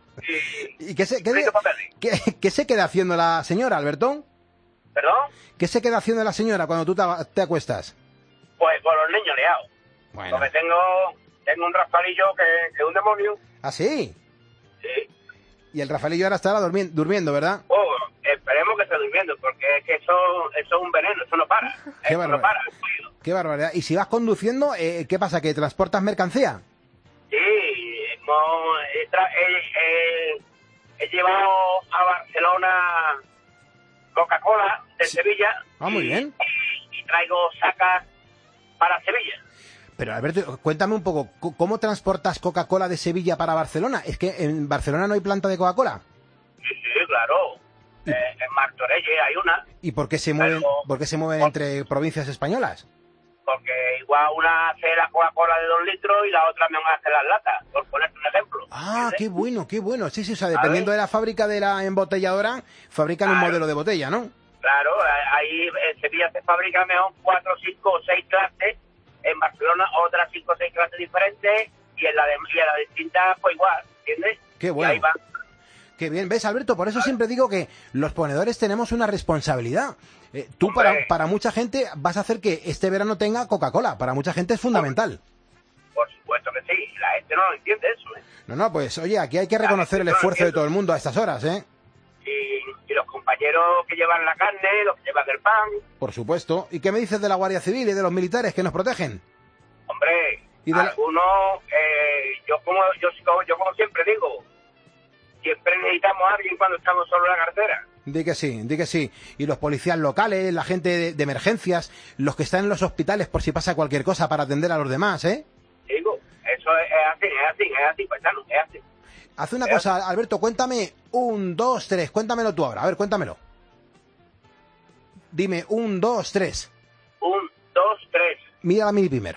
y... ¿Y qué se, qué, de- qué, qué se queda haciendo la señora, Alberto? ¿Perdón? ¿Qué se queda haciendo la señora cuando tú te, te acuestas? Pues con los niños liados. Bueno. Porque tengo, tengo un Rafaelillo que, que es un demonio. ¿Ah, sí? Sí. Y el Rafaelillo ahora estará durmi- durmiendo, ¿verdad? Oh, esperemos que esté durmiendo, porque es que eso, eso es un veneno, eso no para. Qué Eso barbaridad. no para. Qué barbaridad. Y si vas conduciendo, eh, ¿qué pasa? ¿Que transportas mercancía? Sí, hemos, he, tra- he- he- he llevado a Barcelona Coca-Cola de Sevilla Ah, muy bien. y traigo sacas para Sevilla. Pero Alberto, cuéntame un poco, c- ¿cómo transportas Coca-Cola de Sevilla para Barcelona? ¿Es que en Barcelona no hay planta de Coca-Cola? Sí, sí, claro. Eh, en Martorelle hay una, ¿Y por qué se mueven, Pero- por qué se mueven entre provincias españolas? porque igual una hace la Coca-Cola de dos litros y la otra me hace las latas, por ponerte un ejemplo. Ah, qué bueno, qué bueno. Sí, sí, o sea, dependiendo de la fábrica de la embotelladora, fabrican un modelo de botella, ¿no? Claro, ahí en Sevilla se fabrican mejor cuatro, cinco o seis clases, en Barcelona otras cinco o seis clases diferentes y en la de y en la distinta pues igual, ¿entiendes? Qué Y bueno. ahí va. Qué bien, ¿ves, Alberto? Por eso siempre digo que los ponedores tenemos una responsabilidad. Eh, tú Hombre. para, para mucha gente vas a hacer que este verano tenga Coca-Cola. Para mucha gente es fundamental. Por supuesto que sí, la gente no entiende eso, ¿eh? No, no, pues oye, aquí hay que reconocer el esfuerzo de todo el mundo a estas horas, ¿eh? Y, y los compañeros que llevan la carne, los que llevan el pan, Por supuesto. ¿Y qué me dices de la Guardia Civil y de los militares que nos protegen? hombre, Y de la- algunos, eh, yo como yo, yo como siempre digo, siempre necesitamos a alguien cuando estamos solo en la carretera. Di que sí, di que sí. Y los policías locales, la gente de, de emergencias, los que están en los hospitales por si pasa cualquier cosa para atender a los demás, ¿eh? Digo, eso es, es así, es así, es así, paisano, es así. Haz una cosa, Alberto, cuéntame un, dos, tres. Cuéntamelo tú ahora. A ver, cuéntamelo. Dime un, dos, tres. Un, dos, tres. Mira la mini primer.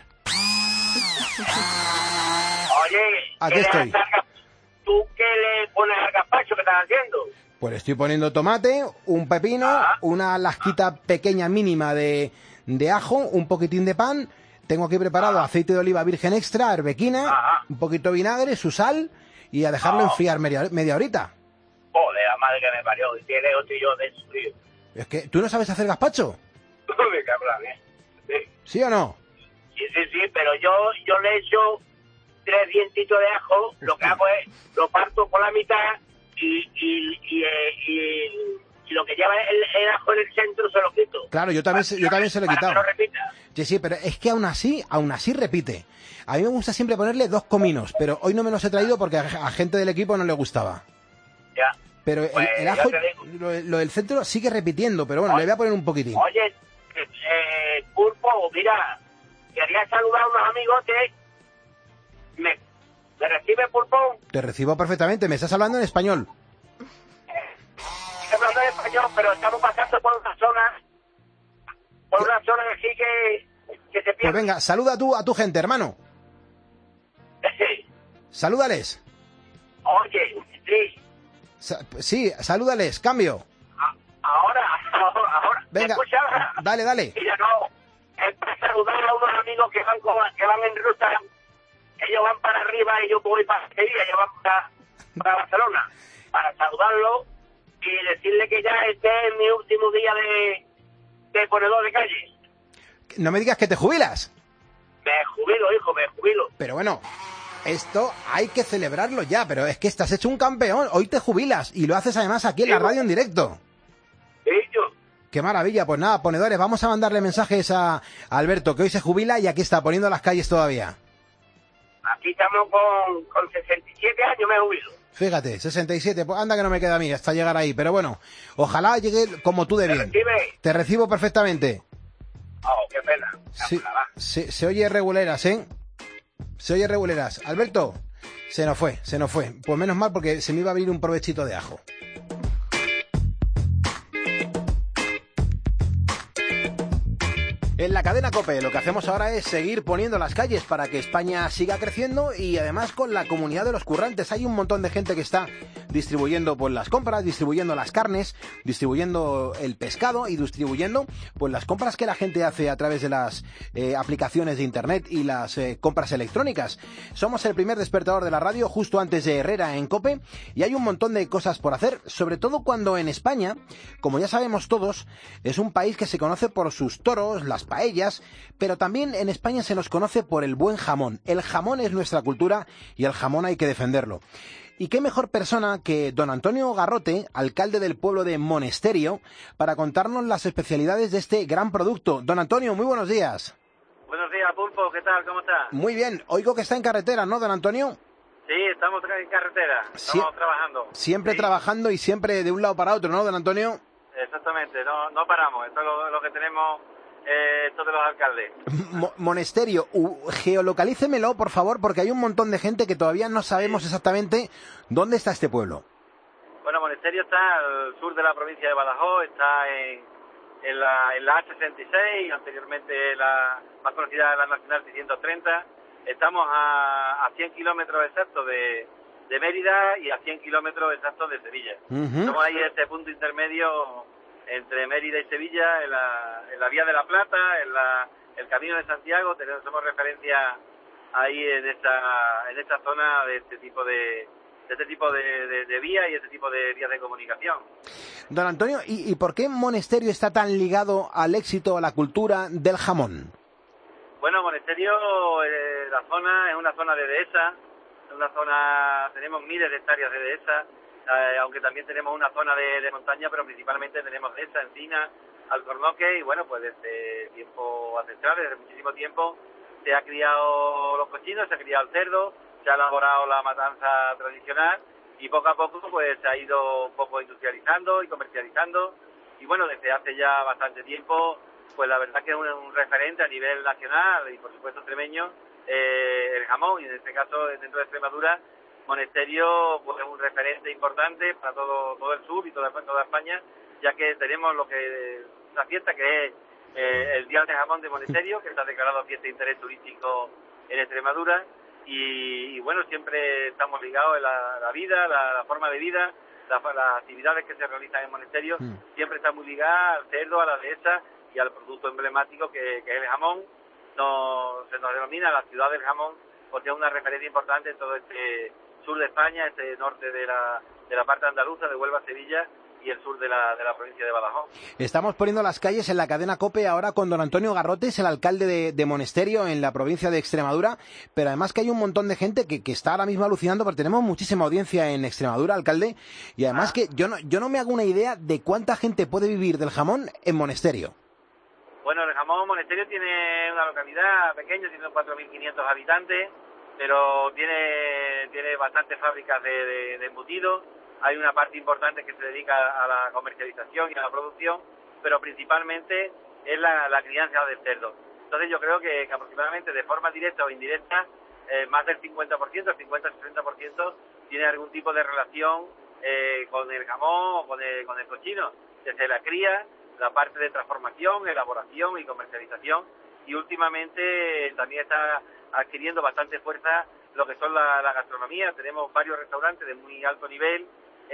Oye, Aquí ¿qué le estoy. haces al gaz- ¿tú qué le pones al gazpacho que estás haciendo? Pues le estoy poniendo tomate, un pepino, una lasquita pequeña mínima de, de ajo, un poquitín de pan. Tengo aquí preparado aceite de oliva virgen extra, arbequina, un poquito de vinagre, su sal y a dejarlo enfriar media, media horita. Joder, la madre que me parió, y tiene otro y yo de eso, tío. Es que, ¿tú no sabes hacer gazpacho? Me cabran, ¿eh? Sí. ¿Sí o no? Sí, sí, sí, pero yo, yo le echo tres dientitos de ajo, lo que hago es, lo parto por la mitad y, y, y, eh, y, y lo que lleva el, el ajo en el centro se lo quito. Claro, yo también, se- yo también se lo he Para que quitado. no repita. Sí, sí, pero es que aún así, aún así repite. A mí me gusta siempre ponerle dos cominos, pero hoy no me los he traído porque a, a gente del equipo no le gustaba. Ya. Pero el, Pues, el ya ajo, te digo. lo, lo del centro sigue repitiendo, pero bueno, le voy a poner un poquitín. Oye, eh, eh, Pulpo, mira, quería saludar a unos amigos que me, me recibe Pulpo, Te recibo perfectamente, me estás hablando en español. estoy hablando en español, pero estamos pasando por una zona, por una zona de aquí que, que se Pues pierde. venga, saluda tú a tu gente, hermano. Salúdales. Oye, sí, Sa- sí, salúdales, cambio. ahora, ahora, ahora, ¿me Venga, escuchas? dale, dale. Mira, no, es para saludar a unos amigos que van, con- que van en ruta, ellos van para arriba y yo voy para Sevilla, ellos van para, para Barcelona, para saludarlos y decirle que ya este es mi último día de, de ponedor de calle. No me digas que te jubilas. Me jubilo, hijo, me jubilo. Pero bueno, esto hay que celebrarlo ya, pero es que estás hecho un campeón. Hoy te jubilas y lo haces además aquí en la radio en directo. Sí, yo. Qué maravilla, pues nada, ponedores, vamos a mandarle mensajes a a Alberto, que hoy se jubila y aquí está, poniendo las calles todavía. Aquí estamos con, con sesenta y siete años, me jubilo. Fíjate, sesenta y siete, pues anda que no me queda a mí hasta llegar ahí, pero bueno, ojalá llegue como tú de bien. recibe? Te recibo perfectamente. Oh, qué pena. Sí, se, se oye reguleras, ¿eh? Se oye reguleras. Alberto, se nos fue, se nos fue. Pues menos mal porque se me iba a abrir un provechito de ajo. En la cadena COPE lo que hacemos ahora es seguir poniendo las calles para que España siga creciendo y además con la comunidad de los currantes. Hay un montón de gente que está distribuyendo pues las compras, distribuyendo las carnes, distribuyendo el pescado y distribuyendo pues las compras que la gente hace a través de las eh, aplicaciones de internet y las eh, compras electrónicas. Somos el primer despertador de la radio justo antes de Herrera en COPE y hay un montón de cosas por hacer, sobre todo cuando en España, como ya sabemos todos, es un país que se conoce por sus toros, las paellas, pero también en España se nos conoce por el buen jamón. El jamón es nuestra cultura y el jamón hay que defenderlo. Y qué mejor persona que don Antonio Garrote, alcalde del pueblo de Monesterio, para contarnos las especialidades de este gran producto. Don Antonio, muy buenos días. Buenos días, Pulpo, ¿qué tal? ¿Cómo está? Muy bien, oigo que está en carretera, ¿no, don Antonio? Sí, estamos en carretera, estamos Sie- trabajando. Siempre sí. Trabajando y siempre de un lado para otro, ¿no, don Antonio? Exactamente, no, no paramos, esto es lo, lo que tenemos eh, todos los alcaldes. Mo- Monesterio, uh, geolocalícemelo, por favor, porque hay un montón de gente que todavía no sabemos exactamente dónde está este pueblo. Bueno, Monesterio está al sur de la provincia de Badajoz, está en, en la, en la A sesenta y seis, anteriormente la más conocida la Nacional seiscientos treinta. Estamos a, a cien kilómetros exactos de, de Mérida y a cien kilómetros exactos de Sevilla. Uh-huh. Estamos ahí en este punto intermedio entre Mérida y Sevilla, en la, en la Vía de la Plata, en la, el Camino de Santiago. Tenemos, somos referencia ahí en esta, en esta zona de este tipo de, de este tipo de, de, de vías y este tipo de vías de comunicación. Don Antonio, ¿y, y por qué Monesterio está tan ligado al éxito, a la cultura del jamón? Bueno, Monesterio, eh, la zona es una zona de dehesa, es una zona, tenemos miles de hectáreas de dehesa, eh, aunque también tenemos una zona de, de montaña, pero principalmente tenemos dehesa, encina, alcornoque, y bueno, pues desde tiempo ancestral, desde muchísimo tiempo, se ha criado los cochinos, se ha criado el cerdo, se ha elaborado la matanza tradicional, y poco a poco pues se ha ido un poco industrializando y comercializando, y bueno, desde hace ya bastante tiempo, pues la verdad que es un, un referente a nivel nacional y por supuesto extremeño, eh, el jamón, y en este caso dentro de Extremadura, Monesterio pues es un referente importante para todo todo el sur y toda, toda España, ya que tenemos lo que una fiesta que es eh, el Día del Jamón de Monesterio, que está declarado fiesta de interés turístico en Extremadura, y, y bueno, siempre estamos ligados en la, la vida, la, la forma de vida, la, las actividades que se realizan en Monesterio, mm. siempre están muy ligadas al cerdo, a la dehesa y al producto emblemático que, que es el jamón. No, se nos denomina la ciudad del jamón porque es una referencia importante en todo este sur de España, este norte de la, de la parte andaluza, de Huelva, Sevilla, y el sur de la, de la provincia de Badajoz. Estamos poniendo las calles en la cadena COPE ahora con don Antonio Garrotes, el alcalde de, de Monesterio en la provincia de Extremadura, pero además que hay un montón de gente que, que está ahora mismo alucinando porque tenemos muchísima audiencia en Extremadura, alcalde, y además ah. que yo no, yo no me hago una idea de cuánta gente puede vivir del jamón en Monesterio. Bueno, el jamón Monesterio tiene una localidad pequeña, tiene cuatro mil quinientos habitantes, pero tiene tiene bastantes fábricas de, de, de embutidos. Hay una parte importante que se dedica a la comercialización y a la producción, pero principalmente es la, la crianza del cerdo. Entonces yo creo que, que aproximadamente de forma directa o indirecta, eh, más del cincuenta por ciento, el cincuenta a sesenta por ciento, tiene algún tipo de relación eh, con el jamón o con el, con el cochino, desde la cría, la parte de transformación, elaboración y comercialización, y últimamente también está adquiriendo bastante fuerza lo que son la, la gastronomía. Tenemos varios restaurantes de muy alto nivel,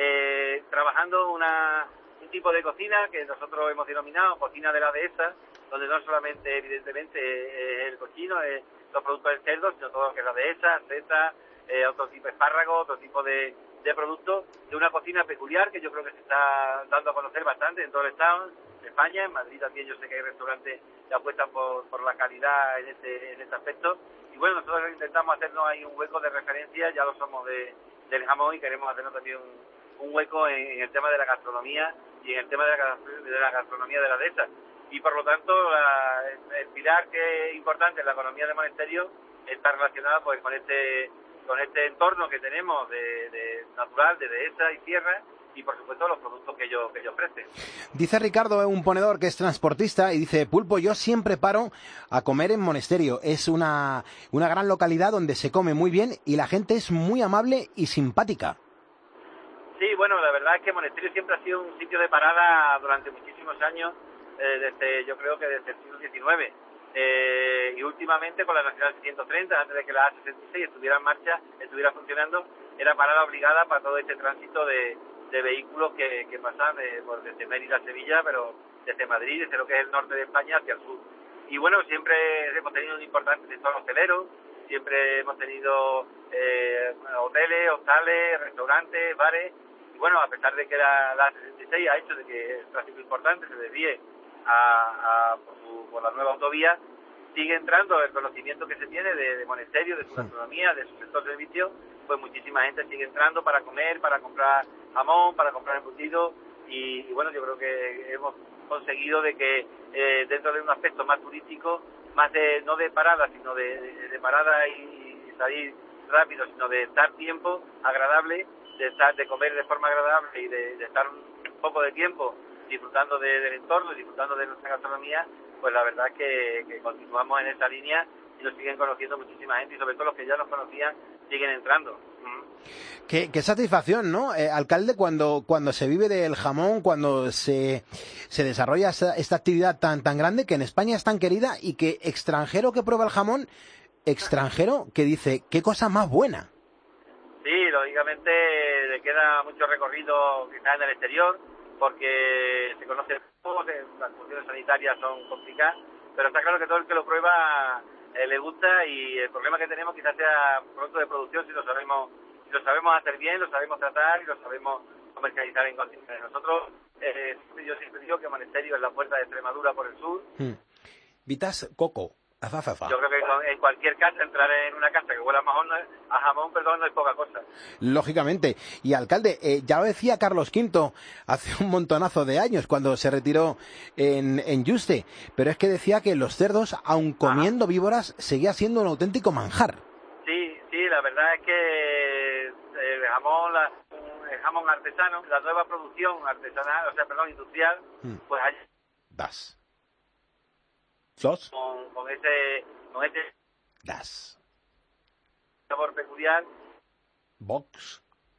eh, trabajando una, un tipo de cocina que nosotros hemos denominado cocina de la dehesa, donde no solamente evidentemente eh, el cochino, eh, los productos del cerdo, sino todo lo que es la dehesa, seta, eh, otro tipo de espárrago, otro tipo de, de productos, de una cocina peculiar que yo creo que se está dando a conocer bastante en todo el estado, en España, en Madrid también yo sé que hay restaurantes que apuestan por, por la calidad en este, en este aspecto, y bueno, nosotros intentamos hacernos ahí un hueco de referencia, ya lo somos de, del jamón y queremos hacernos también un, un hueco en, en el tema de la gastronomía y en el tema de la, de la gastronomía de la dehesa, y por lo tanto la, el, el pilar que es importante en la economía de Monesterio está relacionado pues con este con este entorno que tenemos de, de natural, de dehesa y sierra, y por supuesto los productos que ellos, que ellos ofrecen. Dice Ricardo, un ponedor que es transportista, y dice, Pulpo, yo siempre paro a comer en Monesterio. Es una, una gran localidad donde se come muy bien y la gente es muy amable y simpática. Sí, bueno, la verdad es que Monesterio siempre ha sido un sitio de parada durante muchísimos años, eh, desde yo creo que desde el siglo diecinueve. Eh, y últimamente con la Nacional seiscientos treinta, antes de que la A sesenta y seis estuviera en marcha, estuviera funcionando, era parada obligada para todo este tránsito de, de vehículos que, que pasan de, pues, desde Mérida a Sevilla, pero desde Madrid, desde lo que es el norte de España hacia el sur. Y bueno, siempre hemos tenido un importante sector hotelero, siempre hemos tenido eh, hoteles, hostales, restaurantes, bares, y bueno, a pesar de que la, la sesenta y seis ha hecho de que el tráfico importante se desvíe a, a por, su, por la nueva autovía, sigue entrando el conocimiento que se tiene de, de Monesterio, de su gastronomía, de su sector servicio, pues muchísima gente sigue entrando para comer, para comprar jamón, para comprar embutido, y, y bueno, yo creo que hemos conseguido de que eh, dentro de un aspecto más turístico, más de no de parada, sino de, de, de parada y, y salir rápido, sino de estar tiempo agradable, de estar de comer de forma agradable y de, de estar un poco de tiempo disfrutando de, del entorno y disfrutando de nuestra gastronomía, pues la verdad es que, que continuamos en esa línea y nos siguen conociendo muchísima gente, y sobre todo los que ya nos conocían siguen entrando. Mm. Qué, qué satisfacción, ¿no, eh, alcalde, cuando cuando se vive del jamón, cuando se, se desarrolla esta, esta actividad tan tan grande que en España es tan querida, y que extranjero que prueba el jamón, extranjero que dice, qué cosa más buena. Sí, lógicamente le queda mucho recorrido quizás en el exterior, porque se conoce poco, las cuestiones sanitarias son complicadas, pero está claro que todo el que lo prueba eh, le gusta, y el problema que tenemos quizás sea producto de producción, si lo sabemos si lo sabemos hacer bien, lo sabemos tratar y lo sabemos comercializar en condiciones. Nosotros, eh, yo siempre digo que Monesterio es la puerta de Extremadura por el sur. Hmm. Vitas Coco. Azafafa. Yo creo que en cualquier casa, entrar en una casa que huela a jamón, a jamón, perdón, no es poca cosa. Lógicamente. Y alcalde, eh, ya lo decía Carlos Quinto hace un montonazo de años cuando se retiró en, en Yuste, pero es que decía que los cerdos, aun comiendo víboras, seguía siendo un auténtico manjar. Sí, sí, la verdad es que el jamón, la, el jamón artesano, la nueva producción artesanal, o sea, perdón, industrial, hmm. pues hay... Das. ¿Sos? Con, con ese con ese Das. sabor peculiar. Box.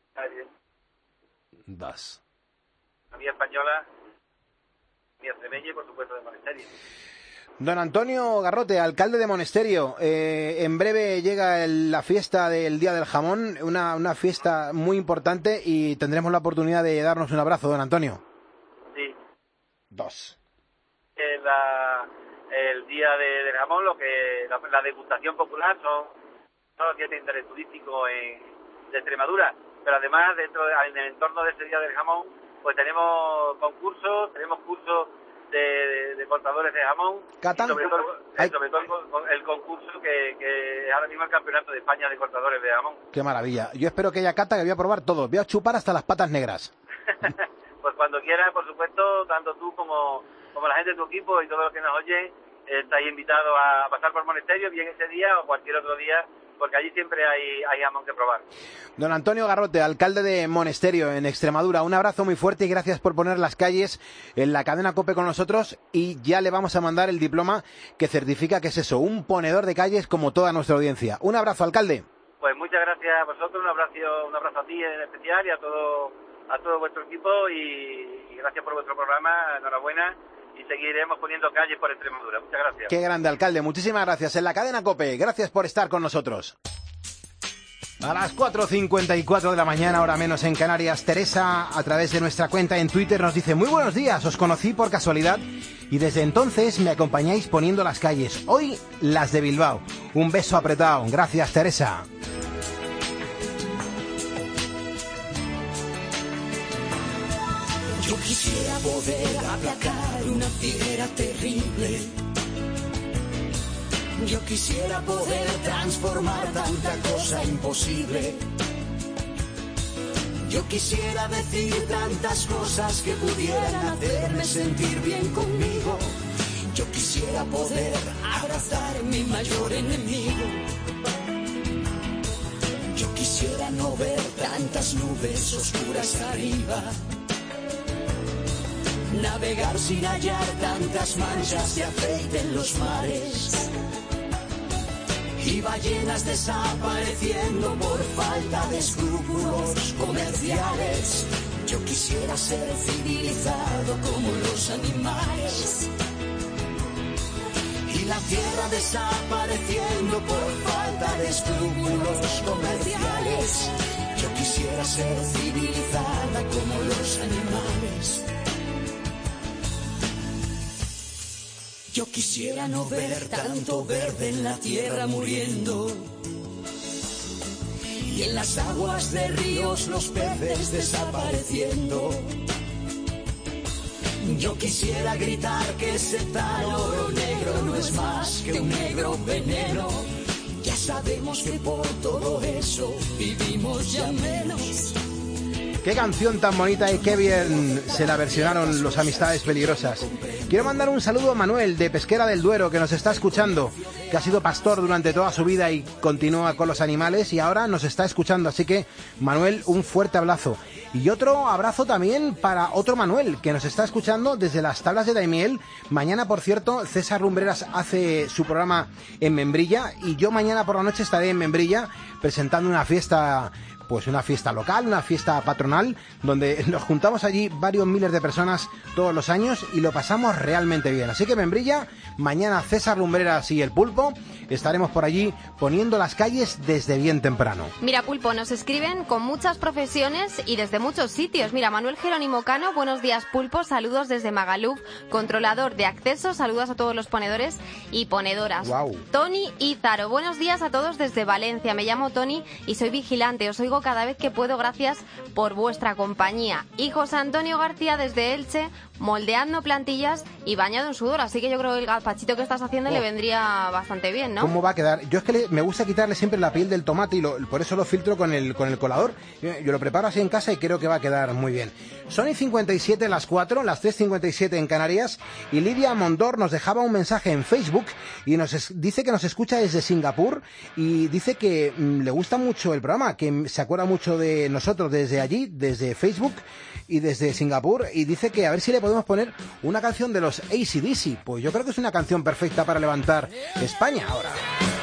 Das. La mía española, mía extremeña y por supuesto de Monesterio. Don Antonio Garrote, alcalde de Monesterio, eh, en breve llega el, la fiesta del Día del Jamón, una, una fiesta muy importante, y tendremos la oportunidad de darnos un abrazo, don Antonio. Sí. Dos. Eh, la... el día de, del jamón, lo que la, la degustación popular son, son los días de interés turístico en, de Extremadura, pero además dentro de, en el entorno de ese día del jamón, pues tenemos concursos, tenemos cursos de, de, de cortadores de jamón, y sobre todo, eh, sobre todo el, el concurso que, que es ahora mismo el campeonato de España de cortadores de jamón. Qué maravilla. Yo espero que haya cata, que voy a probar todo, voy a chupar hasta las patas negras. Pues cuando quieras, por supuesto, tanto tú como, como la gente de tu equipo y todos los que nos oyen, eh, estáis invitados a pasar por Monesterio, bien ese día o cualquier otro día, porque allí siempre hay, hay jamón que probar. Don Antonio Garrote, alcalde de Monesterio, en Extremadura, un abrazo muy fuerte y gracias por poner las calles en la cadena COPE con nosotros, y ya le vamos a mandar el diploma que certifica que es eso, un ponedor de calles como toda nuestra audiencia. Un abrazo, alcalde. Pues muchas gracias a vosotros, un abrazo, un abrazo a ti en especial y a todo, a todo vuestro equipo, y, y gracias por vuestro programa, enhorabuena. Y seguiremos poniendo calles por Extremadura. Muchas gracias. Qué grande, alcalde. Muchísimas gracias. En la cadena COPE, gracias por estar con nosotros. A las cuatro cincuenta y cuatro de la mañana, hora menos en Canarias, Teresa, a través de nuestra cuenta en Twitter, nos dice: muy buenos días, os conocí por casualidad y desde entonces me acompañáis poniendo las calles. Hoy, las de Bilbao. Un beso apretado. Gracias, Teresa. Yo quisiera poder aplacar una figuera terrible. Yo quisiera poder transformar tanta cosa imposible. Yo quisiera decir tantas cosas que pudieran hacerme sentir bien conmigo. Yo quisiera poder abrazar mi mayor enemigo. no ver tantas nubes oscuras arriba, navegar sin hallar tantas manchas de aceite en los mares y ballenas desapareciendo por falta de escrúpulos comerciales. Yo quisiera ser civilizado como los animales y la tierra desapareciendo por falta de escrúpulos comerciales. Yo quisiera ser civilizada como los animales. Yo quisiera no ver tanto verde en la tierra muriendo y en las aguas de ríos los peces desapareciendo. Yo quisiera gritar que ese tal oro negro no es más que un negro veneno. Ya sabemos que por todo eso vivimos ya menos. Qué canción tan bonita y qué bien se la versionaron los Amistades Peligrosas. Quiero mandar un saludo a Manuel de Pesquera del Duero, que nos está escuchando, que ha sido pastor durante toda su vida y continúa con los animales y ahora nos está escuchando. Así que, Manuel, un fuerte abrazo. Y otro abrazo también para otro Manuel, que nos está escuchando desde las Tablas de Daimiel. Mañana, por cierto, César Lumbreras hace su programa en Membrilla y yo mañana por la noche estaré en Membrilla presentando una fiesta... Pues una fiesta local, una fiesta patronal, donde nos juntamos allí varios miles de personas todos los años y lo pasamos realmente bien. Así que Membrilla, mañana César Lumbreras y el Pulpo estaremos por allí poniendo las calles desde bien temprano. Mira, Pulpo, nos escriben con muchas profesiones y desde muchos sitios. Mira, Manuel Jerónimo Cano, buenos días, Pulpo, saludos desde Magaluf, controlador de acceso, saludos a todos los ponedores y ponedoras. Wow. Tony Izaro, buenos días a todos desde Valencia, me llamo Tony y soy vigilante, os oigo cada vez que puedo, gracias por vuestra compañía. Y José Antonio García desde Elche, moldeando plantillas y bañado en sudor, así que yo creo que el gazpachito que estás haciendo oh. le vendría bastante bien, ¿no? ¿Cómo va a quedar? Yo es que le, me gusta quitarle siempre la piel del tomate y lo, por eso lo filtro con el, con el colador. Yo, yo lo preparo así en casa y creo que va a quedar muy bien. Son y cincuenta y siete las cuatro, las tres cincuenta y siete en Canarias, y Lidia Mondor nos dejaba un mensaje en Facebook y nos es, dice que nos escucha desde Singapur y dice que mmm, le gusta mucho el programa, que se acuerda mucho de nosotros desde allí, desde Facebook y desde Singapur, y dice que a ver si le podemos poner una canción de los A C/D C. Pues yo creo que es una canción perfecta para levantar España ahora.